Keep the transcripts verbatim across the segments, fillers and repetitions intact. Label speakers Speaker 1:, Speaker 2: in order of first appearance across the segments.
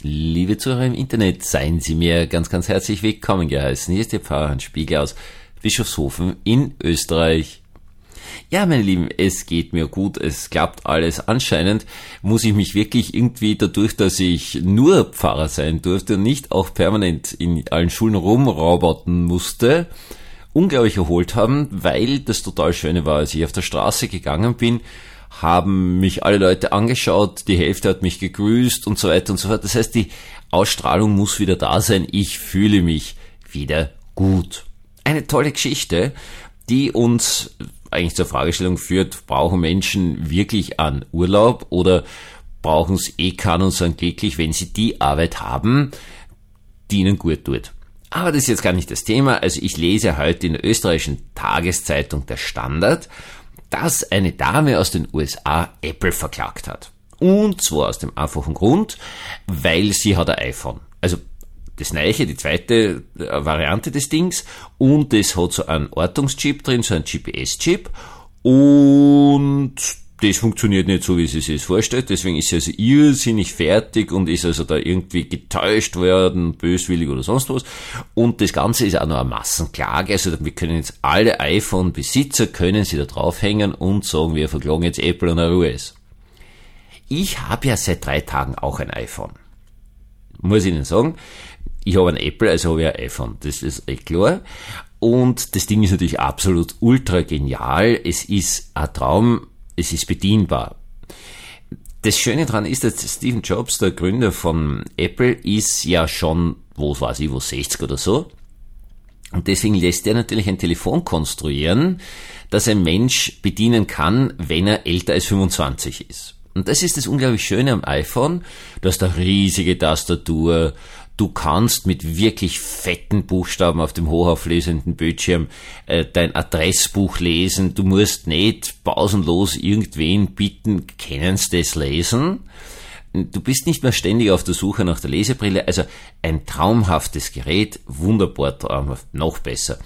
Speaker 1: Liebe Zuhörer im Internet, seien Sie mir ganz, ganz herzlich willkommen geheißen. Hier ist Ihr Pfarrer Hans Spiegel aus Bischofshofen in Österreich. Ja, meine Lieben, es geht mir gut, es klappt alles. Anscheinend muss ich mich wirklich irgendwie dadurch, dass ich nur Pfarrer sein durfte und nicht auch permanent in allen Schulen rumroboten musste, unglaublich erholt haben, weil das total Schöne war, als ich auf der Straße gegangen bin, haben mich alle Leute angeschaut, die Hälfte hat mich gegrüßt und so weiter und so fort. Das heißt, die Ausstrahlung muss wieder da sein, ich fühle mich wieder gut. Eine tolle Geschichte, die uns eigentlich zur Fragestellung führt, brauchen Menschen wirklich an Urlaub oder brauchen sie eh kann und sind glücklich, wenn sie die Arbeit haben, die ihnen gut tut. Aber das ist jetzt gar nicht das Thema. Also ich lese heute in der österreichischen Tageszeitung Der Standard, dass eine Dame aus den U S A Apple verklagt hat. Und zwar aus dem einfachen Grund, weil sie hat ein iPhone. Also das Neue, die zweite Variante des Dings, und das hat so einen Ortungschip drin, so einen G P S-Chip, und das funktioniert nicht so, wie sie sich das vorstellt, deswegen ist sie also irrsinnig fertig und ist also da irgendwie getäuscht worden, böswillig oder sonst was, und das Ganze ist auch noch eine Massenklage, also wir können jetzt alle iPhone-Besitzer, können sie da draufhängen und sagen, wir verklagen jetzt Apple und U S. Ich habe ja seit drei Tagen auch ein iPhone. Muss ich Ihnen sagen, ich habe ein Apple, also habe ich ein iPhone, das ist echt klar. Und das Ding ist natürlich absolut ultra genial, es ist ein Traum, es ist bedienbar. Das Schöne daran ist, dass Steve Jobs, der Gründer von Apple, ist ja schon, wo weiß ich, wo sechzig oder so. Und deswegen lässt er natürlich ein Telefon konstruieren, das ein Mensch bedienen kann, wenn er älter als fünfundzwanzig ist. Und das ist das unglaublich Schöne am iPhone. Du hast eine riesige Tastatur. Du kannst mit wirklich fetten Buchstaben auf dem hochauflösenden Bildschirm äh, dein Adressbuch lesen. Du musst nicht pausenlos irgendwen bitten, können Sie das lesen? Du bist nicht mehr ständig auf der Suche nach der Lesebrille. Also ein traumhaftes Gerät, wunderbar traumhaft, noch besser.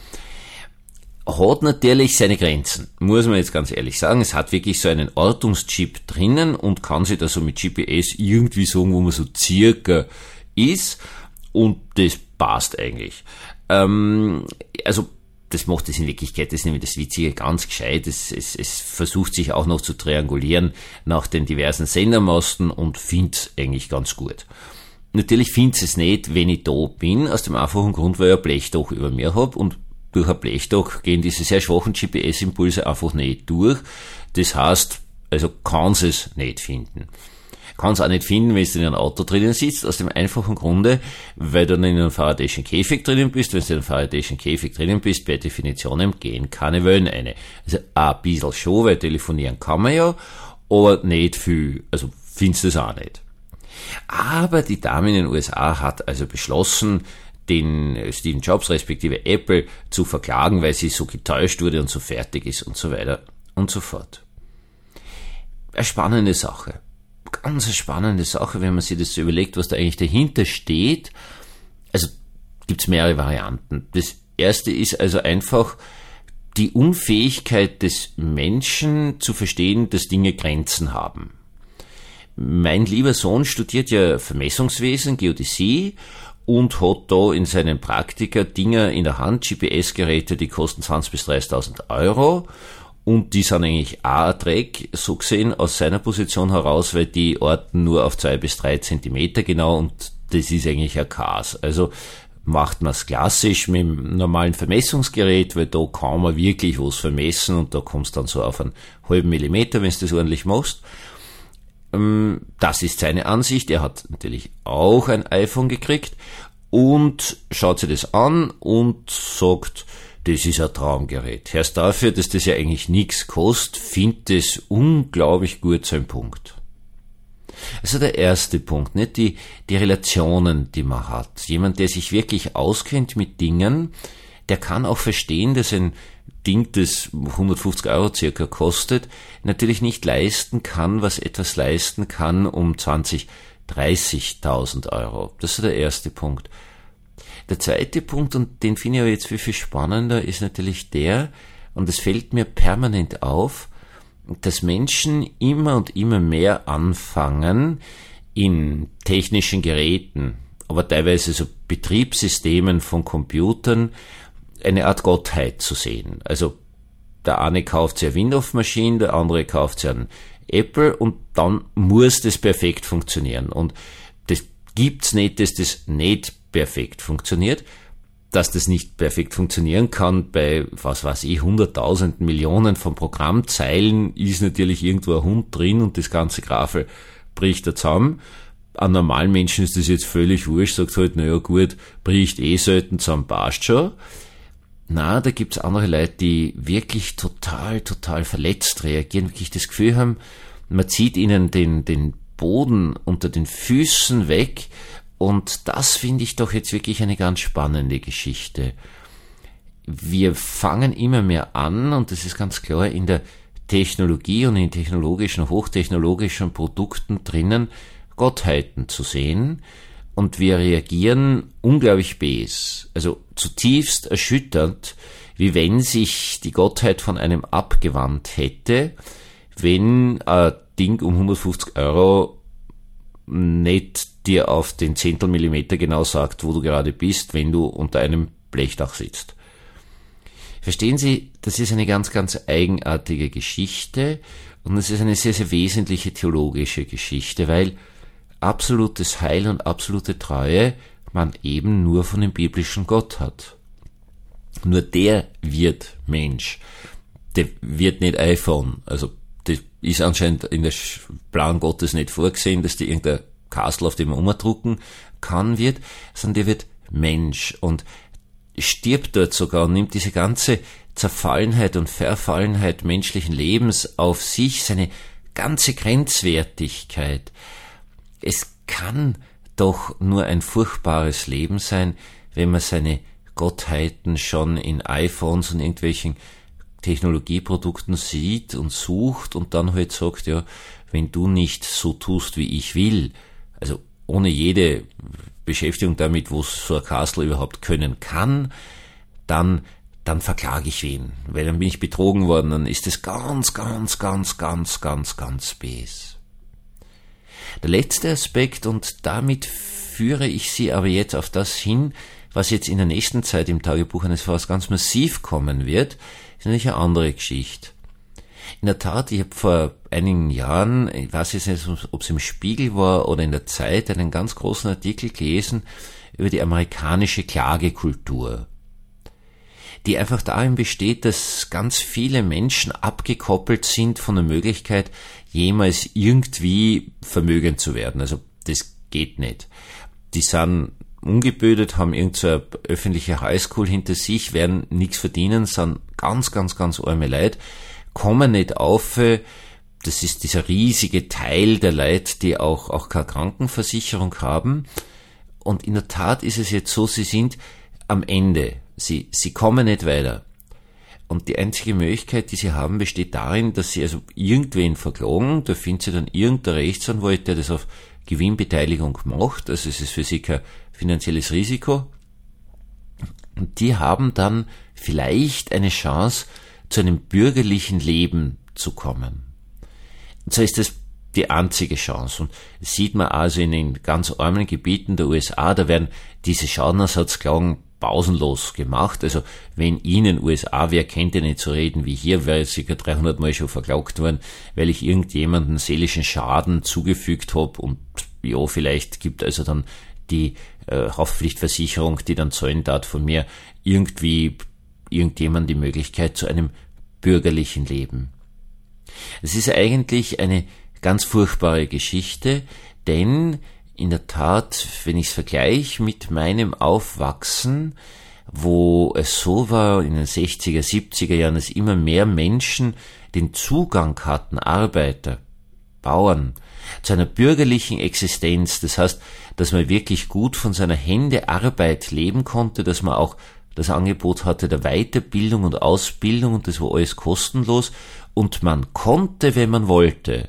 Speaker 1: Hat natürlich seine Grenzen, muss man jetzt ganz ehrlich sagen. Es hat wirklich so einen Ortungschip drinnen und kann sich da so mit G P S irgendwie sagen, wo man so circa ist. Und das passt eigentlich. Ähm, also das macht es in Wirklichkeit, das ist nämlich das Witzige, ganz gescheit. Es, es, es versucht sich auch noch zu triangulieren nach den diversen Sendermasten und findet eigentlich ganz gut. Natürlich findet es nicht, wenn ich da bin, aus dem einfachen Grund, weil ich ein Blechdach über mir habe und durch ein Blechdach gehen diese sehr schwachen G P S-Impulse einfach nicht durch. Das heißt, also kann es nicht finden. Kann es auch nicht finden, wenn du in einem Auto drinnen sitzt, aus dem einfachen Grunde, weil du dann in einem Faradayschen Käfig drinnen bist. Wenn du in einem Faradayschen Käfig drinnen bist, per Definition gehen keine Wellen eine. Also ein bisschen schon, weil telefonieren kann man ja, aber nicht viel, also findest du es auch nicht. Aber die Dame in den U S A hat also beschlossen, den Steve Jobs respektive Apple zu verklagen, weil sie so getäuscht wurde und so fertig ist und so weiter und so fort. Eine spannende Sache. Ganz eine spannende Sache, wenn man sich das so überlegt, was da eigentlich dahinter steht. Also gibt's mehrere Varianten. Das erste ist also einfach die Unfähigkeit des Menschen zu verstehen, dass Dinge Grenzen haben. Mein lieber Sohn studiert ja Vermessungswesen, Geodäsie, und hat da in seinen Praktika Dinger in der Hand, G P S-Geräte, die kosten zwanzig bis dreißigtausend Euro. Und die sind eigentlich auch ein Dreck, so gesehen, aus seiner Position heraus, weil die orten nur auf zwei bis drei Zentimeter genau und das ist eigentlich ein Chaos. Also macht man es klassisch mit dem normalen Vermessungsgerät, weil da kann man wirklich was vermessen und da kommst dann so auf einen halben Millimeter, wenn du das ordentlich machst. Das ist seine Ansicht. Er hat natürlich auch ein iPhone gekriegt und schaut sich das an und sagt, das ist ein Traumgerät. Erst dafür, dass das ja eigentlich nichts kostet, findet es unglaublich gut seinen Punkt. Also der erste Punkt, nicht die, die Relationen, die man hat. Jemand, der sich wirklich auskennt mit Dingen, der kann auch verstehen, dass ein Ding, das hundertfünfzig Euro circa kostet, natürlich nicht leisten kann, was etwas leisten kann um zwanzig, dreißigtausend Euro. Das ist der erste Punkt. Der zweite Punkt, und den finde ich aber jetzt viel, viel spannender, ist natürlich der, und es fällt mir permanent auf, dass Menschen immer und immer mehr anfangen, in technischen Geräten, aber teilweise so Betriebssystemen von Computern eine Art Gottheit zu sehen. Also der eine kauft sich eine Windows-Maschine, der andere kauft sich einen Apple und dann muss das perfekt funktionieren. Und das gibt's nicht, dass das nicht perfekt funktioniert. Dass das nicht perfekt funktionieren kann bei, was weiß ich, hunderttausend Millionen von Programmzeilen, ist natürlich irgendwo ein Hund drin und das ganze Grafel bricht da zusammen. An normalen Menschen ist das jetzt völlig wurscht, sagt halt, naja gut, bricht eh selten zusammen, passt schon. Na, da gibt's andere Leute, die wirklich total, total verletzt reagieren, wirklich das Gefühl haben, man zieht ihnen den, den Boden unter den Füßen weg. Und das finde ich doch jetzt wirklich eine ganz spannende Geschichte. Wir fangen immer mehr an, und das ist ganz klar, in der Technologie und in technologischen, hochtechnologischen Produkten drinnen Gottheiten zu sehen. Und wir reagieren unglaublich bes, also zutiefst erschütternd, wie wenn sich die Gottheit von einem abgewandt hätte, wenn ein Ding um hundertfünfzig Euro nicht dir auf den Zehntelmillimeter genau sagt, wo du gerade bist, wenn du unter einem Blechdach sitzt. Verstehen Sie, das ist eine ganz, ganz eigenartige Geschichte und es ist eine sehr, sehr wesentliche theologische Geschichte, weil absolutes Heil und absolute Treue man eben nur von dem biblischen Gott hat. Nur der wird Mensch. Der wird nicht iPhone. Also das ist anscheinend in der Plan Gottes nicht vorgesehen, dass die irgendein Kastel, auf dem man umdrucken kann, wird, sondern der wird Mensch und stirbt dort sogar und nimmt diese ganze Zerfallenheit und Verfallenheit menschlichen Lebens auf sich, seine ganze Grenzwertigkeit. Es kann doch nur ein furchtbares Leben sein, wenn man seine Gottheiten schon in iPhones und irgendwelchen Technologieprodukten sieht und sucht und dann halt sagt, ja, wenn du nicht so tust, wie ich will, also ohne jede Beschäftigung damit, wo so ein Kastel überhaupt können kann, dann, dann verklage ich wen, weil dann bin ich betrogen worden, dann ist es ganz, ganz, ganz, ganz, ganz, ganz bes. Der letzte Aspekt, und damit führe ich Sie aber jetzt auf das hin, was jetzt in der nächsten Zeit im Tagebuch eines Pfarrers ganz massiv kommen wird, ist natürlich eine andere Geschichte. In der Tat, ich habe vor einigen Jahren, ich weiß jetzt nicht, ob es im Spiegel war oder in der Zeit, einen ganz großen Artikel gelesen über die amerikanische Klagekultur, die einfach darin besteht, dass ganz viele Menschen abgekoppelt sind von der Möglichkeit, jemals irgendwie vermögend zu werden. Also das geht nicht. Die sind ungebildet, haben irgend so eine öffentliche Highschool hinter sich, werden nichts verdienen, sind ganz, ganz, ganz arme Leute, kommen nicht auf. Das ist dieser riesige Teil der Leute, die auch, auch keine Krankenversicherung haben. Und in der Tat ist es jetzt so, sie sind am Ende. Sie, sie kommen nicht weiter. Und die einzige Möglichkeit, die sie haben, besteht darin, dass sie also irgendwen verklagen. Da findet sie dann irgendein Rechtsanwalt, der das auf Gewinnbeteiligung macht. Also es ist für sie kein finanzielles Risiko. Und die haben dann vielleicht eine Chance, zu einem bürgerlichen Leben zu kommen. Und so ist das die einzige Chance. Und das sieht man also in den ganz armen Gebieten der U S A, da werden diese Schadenersatzklagen pausenlos gemacht. Also wenn Ihnen U S A, wer kennt denn nicht so reden wie hier, wäre jetzt circa dreihundert Mal schon verklagt worden, weil ich irgendjemanden seelischen Schaden zugefügt habe und ja, vielleicht gibt also dann die äh, Haftpflichtversicherung, die dann zahlen darf von mir, irgendwie irgendjemand die Möglichkeit zu einem bürgerlichen Leben. Es ist eigentlich eine ganz furchtbare Geschichte, denn in der Tat, wenn ich es vergleiche mit meinem Aufwachsen, wo es so war in den sechziger, siebziger Jahren, dass immer mehr Menschen den Zugang hatten, Arbeiter, Bauern, zu einer bürgerlichen Existenz. Das heißt, dass man wirklich gut von seiner Hände Arbeit leben konnte, dass man auch das Angebot hatte der Weiterbildung und Ausbildung und das war alles kostenlos und man konnte, wenn man wollte.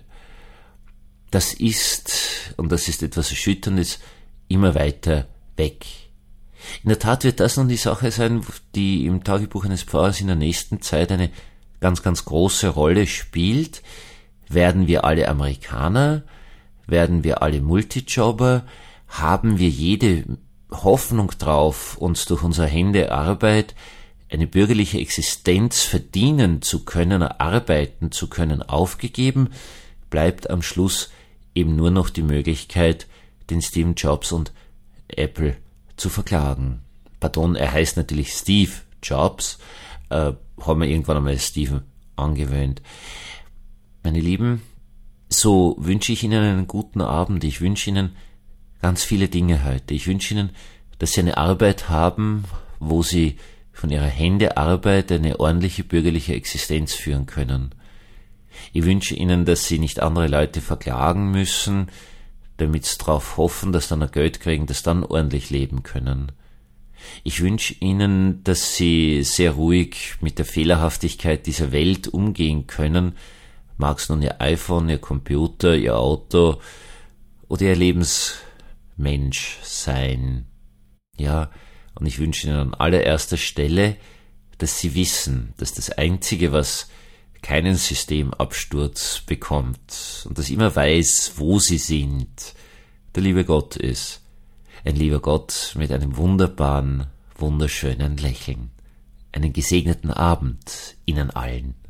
Speaker 1: Das ist, und das ist etwas Erschütterndes, immer weiter weg. In der Tat wird das nun die Sache sein, die im Tagebuch eines Pfarrers in der nächsten Zeit eine ganz, ganz große Rolle spielt. Werden wir alle Amerikaner? werden wir alle Multijobber? Haben wir jede Hoffnung drauf, uns durch unsere Hände Arbeit eine bürgerliche Existenz verdienen zu können, arbeiten zu können, aufgegeben? Bleibt am Schluss eben nur noch die Möglichkeit, den Steve Jobs und Apple zu verklagen. Pardon, er heißt natürlich Steve Jobs, äh, haben wir irgendwann einmal Steven angewöhnt. Meine Lieben, so wünsche ich Ihnen einen guten Abend. Ich wünsche Ihnen ganz viele Dinge heute. Ich wünsche Ihnen, dass Sie eine Arbeit haben, wo Sie von Ihrer Hände Arbeit eine ordentliche bürgerliche Existenz führen können. Ich wünsche Ihnen, dass Sie nicht andere Leute verklagen müssen, damit Sie darauf hoffen, dass dann ein Geld kriegen, dass dann ordentlich leben können. Ich wünsche Ihnen, dass Sie sehr ruhig mit der Fehlerhaftigkeit dieser Welt umgehen können, mag es nun Ihr iPhone, Ihr Computer, Ihr Auto oder Ihr Lebensmensch sein. Ja, und ich wünsche Ihnen an allererster Stelle, dass Sie wissen, dass das Einzige, was keinen Systemabsturz bekommt und das immer weiß, wo Sie sind, der liebe Gott ist. Ein lieber Gott mit einem wunderbaren, wunderschönen Lächeln. Einen gesegneten Abend Ihnen allen.